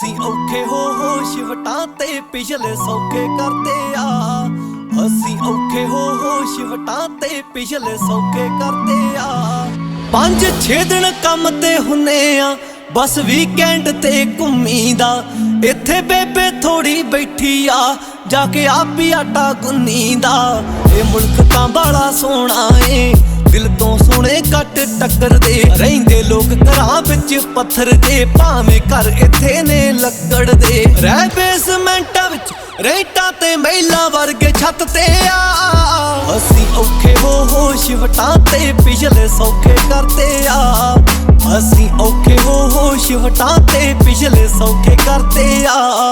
ਅਸੀਂ ਔਖੇ ਹੋ ਸ਼ਿਵਟਾਂ ਤੇ ਪਿਛਲੇ ਸੌਖੇ ਕਰਦੇ ਆ। ਅਸੀਂ ਔਖੇ ਹੋ ਸ਼ਿਵਟਾਂ ਤੇ ਪਿਛਲੇ ਸੌਖੇ ਕਰਦੇ ਆ। 5-6 ਦਿਨ ਕੰਮ ਤੇ ਹੁੰਨੇ ਆ, ਬਸ ਵੀਕਐਂਡ ਤੇ ਘੁੰਮੀਦਾ। ਇੱਥੇ ਬੇਬੇ ਥੋੜੀ ਬੈਠੀ ਆ, ਜਾ ਕੇ ਆਪ ਹੀ ਆਟਾ ਗੁੰਨੀਦਾ। ਇਹ ਮੁਲਕ ਤਾਂ ਬਾਲਾ ਸੋਹਣਾ ਏ, ਦਿਲ ਤੋਂ ਸੋਹਣੇ ਕੱਟ ਟੱਕਰਦੇ। ਰਹਿੰਦੇ ਲੋਕ ਘਰਾਂ ਵਿੱਚ ਪੱਥਰ ਦੇ, ਭਾਵੇਂ ਘਰ ਇੱਥੇ ਨੇ ਲੱਕੜ ਦੇ। ਰਹਿ ਬੇਸਮੈਂਟਾਂ ਵਿੱਚ ਰੇਟਾਂ ਤੇ ਮਹਿਲਾਂ ਵਰਗੇ ਛੱਤ ਤੇ ਆ। ਅਸੀਂ ਔਖੇ ਹੋ ਸ਼ਿਵਟਾਂ ਤੇ ਪਿਛਲੇ ਸੌਖੇ ਕਰਦੇ ਆ। ਅਸੀਂ ਔਖੇ ਹੋ ਸ਼ਿਵਟਾਂ ਤੇ ਪਿਛਲੇ ਸੌਖੇ ਕਰਦੇ ਆ।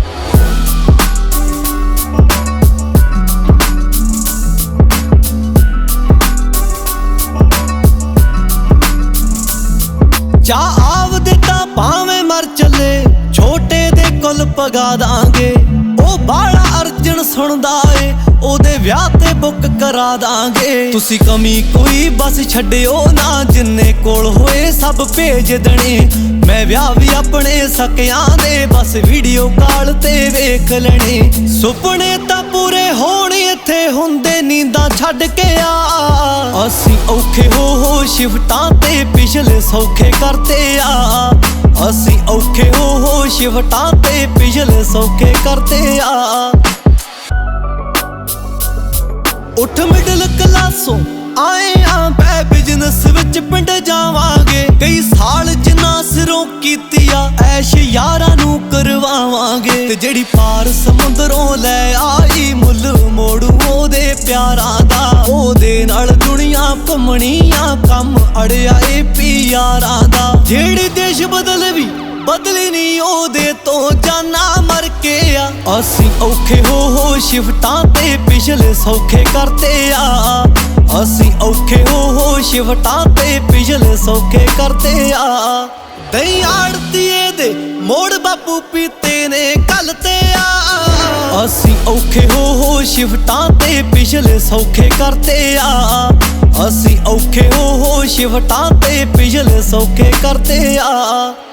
ਚਾਹ ਆਵਦੇ ਤਾਂ ਭਾਵੇਂ ਮਰ ਚੱਲੇ, ਛੋਟੇ ਦੇ ਕੁੱਲ ਪਗਾ ਦਾਂਗੇ। ਉਹ ਬਾਲਾ ਅਰਜਨ ਸੁਣਦਾ ਏ, ਉਹਦੇ ਵਿਆਹ ਤੇ ਬੁੱਕ ਕਰਾ ਦਾਂਗੇ। ਤੁਸੀਂ ਕਮੀ ਕੋਈ ਬਸ ਛੱਡਿਓ ਨਾ, ਜਿੰਨੇ ਕੋਲ ਹੋਏ ਸਭ ਭੇਜ ਦੇਣੇ। ਮੈਂ ਵਿਆਹ ਵੀ ਆਪਣੇ ਸਕਿਆਂ ਦੇ, ਬਸ ਵੀਡੀਓ ਕਾਲ ਤੇ ਵੇਖ ਲੈਣੇ। ਸੁਪਨੇ ਤਾਂ ਪੂਰੇ ਹੋਣ ਇੱਥੇ ਹੁੰਦੇ, ਨੀਂਦਾਂ ਛੱਡ ਕੇ ਆ। ਅਸੀਂ ਔਖੇ ਹੋ ਸ਼ਿਵਟਾਂ ਤੇ ਪਿਛਲੇ ਸੌਖੇ ਕਰਦੇ ਆ। ਅਸੀਂ ਔਖੇ ਹੋ ਸ਼ਿਵਟਾਂ ਤੇ ਪਿਛਲੇ ਸੌਖੇ ਕਰਦੇ ਆ। ਉੱਠ ਮਿਡਲ ਕਲਾਸੋਂ ਆਏ ਆਂ, ਪੈ ਬਿਜ਼ਨਸ ਵਿੱਚ ਪਿੰਡ ਜਾਵਾਂਗੇ। ਕਈ ਸਾਲ ਜਿੰਨਾ ਸਿਰੋਂ ਕੀਤੀ ਆ, ਐਸ਼ ਯਾਰਾਂ ਨੂੰ ਕਰਵਾਵਾਂਗੇ। ਤੇ ਜਿਹੜੀ ਪਾਰ ਸਮੁੰਦਰੋਂ ਲੈ ਆਈ, ਮੁੱਲ ਮੋੜੂ ਉਹਦੇ ਪਿਆਰਾਂ ਦਾ। ਉਹਦੇ ਨਾਲ ਦੁਨੀਆ ਘੁੰਮਣੀ ਆ, ਕੰਮ ਅੜਿਆ ਏ ਪਿਆਰਾਂ ਦਾ। ਜਿਹੜੇ ਦੇਸ਼ ਬਦਲੀ ਨਹੀਂ, ਉਹਦੇ ਤੋਂ ਜਾਨਾਂ ਮਰ ਕੇ ਆ। ਅਸੀਂ ਔਖੇ ਹੋ ਸ਼ਿਵਟਾਂ ਤੇ ਪਿਛਲੇ ਸੌਖੇ ਕਰਦੇ ਆ। ਅਸੀਂ ਔਖੇ ਹੋ ਸ਼ਿਵਟਾਂ ਤੇ ਪਿਛਲੇ ਸੌਖੇ ਕਰਦੇ ਆ। ਦਹੀਂ ਆੜਤੀਏ ਦੇ ਮੋੜ ਬਾਪੂ ਪੀਤੇ ਨੇ ਕੱਲ ਤੇ ਆ। ਅਸੀਂ ਔਖੇ ਹੋ ਸ਼ਿਵਟਾਂ ਤੇ ਪਿਛਲੇ ਸੌਖੇ ਕਰਦੇ ਆ। ਅਸੀਂ ਔਖੇ ਹੋ ਸ਼ਿਵਟਾਂ ਤੇ ਪਿਛਲੇ ਸੌਖੇ ਕਰਦੇ ਆ।